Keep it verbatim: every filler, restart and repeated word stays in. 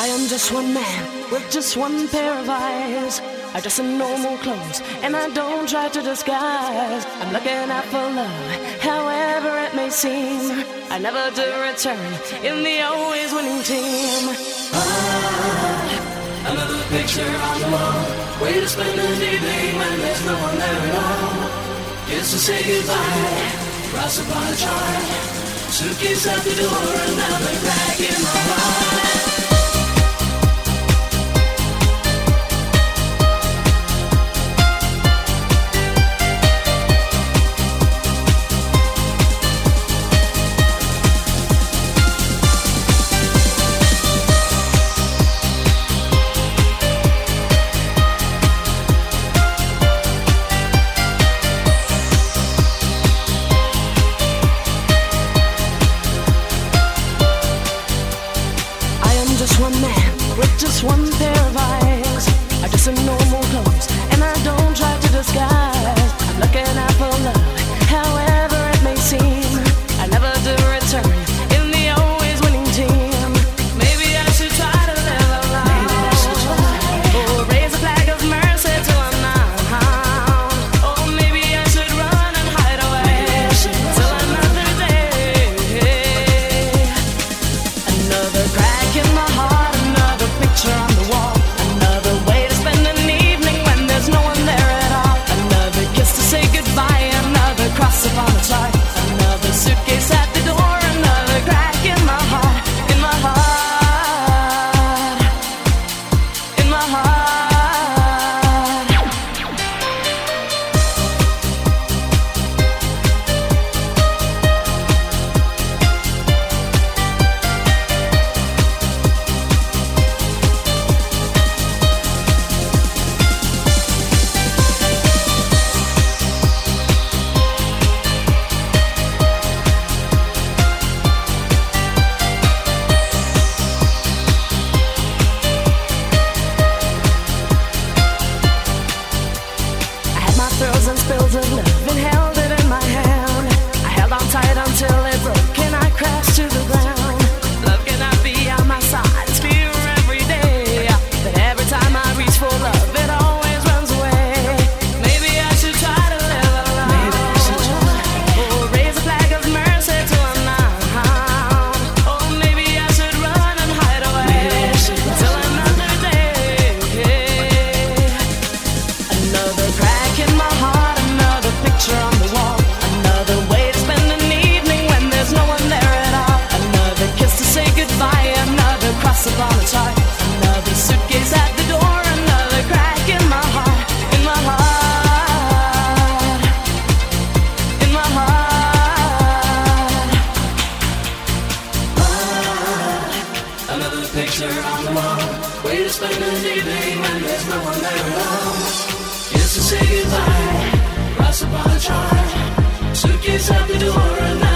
I am just one man with just one pair of eyes. I dress in normal clothes and I don't try to disguise. I'm looking out for love, however it may seem. I never do return in the always winning team. Ah, another picture on the wall. Way to spend an evening when there's no one there at all. Gets to say goodbye, cross upon a chart. Suitcase out the door, another crack in my heart. Just one man with just one pair of eyes. I dress in normal clothes and I don't try to disguise. I'm looking out for love, however it may seem. I never do return in the always winning team. Maybe I should try to live alone, or raise a flag of mercy till I'm not found. Or maybe I should run and hide away till another day. Another crack in my heart, another picture on the wall, another way to spend an evening when there's no one there at all. Another kiss to say goodbye, another cross upon the chart, another suitcase at the door, another crack in my heart, in my heart, in my heart. Thrills and spills of love and held it in my hand. I held on tight until it broke and I crashed to the ground. Love cannot be on my side, it's fear every day. But every time I reach for love, it always runs away. Maybe I should try to live alone. Maybe I should try. Or raise a flag of mercy till I'm not found. Or maybe I should run and hide away till another day. Another crack in my heart, another picture on the wall, another way to spend an evening when there's no one there at all. Another kiss to say goodbye, another cross upon the chart, another suitcase at the door, another crack in my heart, in my heart, in my heart. Ah, another picture on the wall, way to spend an evening when there's no one there at all. Kiss to say goodbye, cross upon a chart, suitcase at the door, and